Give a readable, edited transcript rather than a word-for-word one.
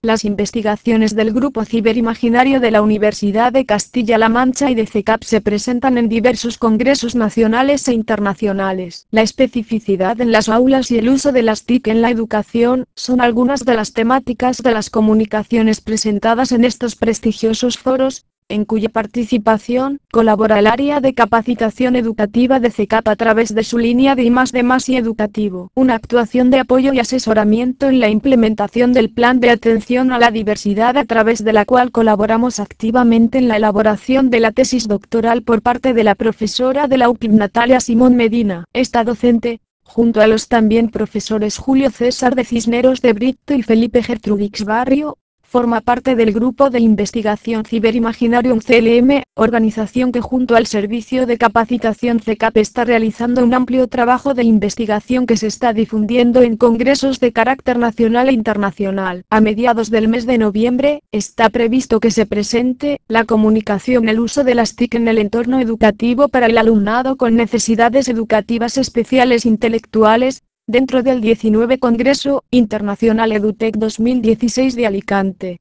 Las investigaciones del Grupo Ciberimaginario de la Universidad de Castilla-La Mancha y de CECAP se presentan en diversos congresos nacionales e internacionales. La especificidad en las aulas y el uso de las TIC en la educación son algunas de las temáticas de las comunicaciones presentadas en estos prestigiosos foros, en cuya participación colabora el área de capacitación educativa de CECAP a través de su línea de I+D+I educativo, una actuación de apoyo y asesoramiento en la implementación del plan de atención a la diversidad a través de la cual colaboramos activamente en la elaboración de la tesis doctoral por parte de la profesora de la UCLM Natalia Simón Medina. Esta docente, junto a los también profesores Julio César de Cisneros de Brito y Felipe Gertrudix Barrio, forma parte del Grupo de Investigación Ciberimaginarium CLM, organización que junto al Servicio de Capacitación CECAP está realizando un amplio trabajo de investigación que se está difundiendo en congresos de carácter nacional e internacional. A mediados del mes de noviembre, está previsto que se presente la comunicación el uso de las TIC en el entorno educativo para el alumnado con necesidades educativas especiales intelectuales, dentro del 19 Congreso Internacional EduTech 2016 de Alicante.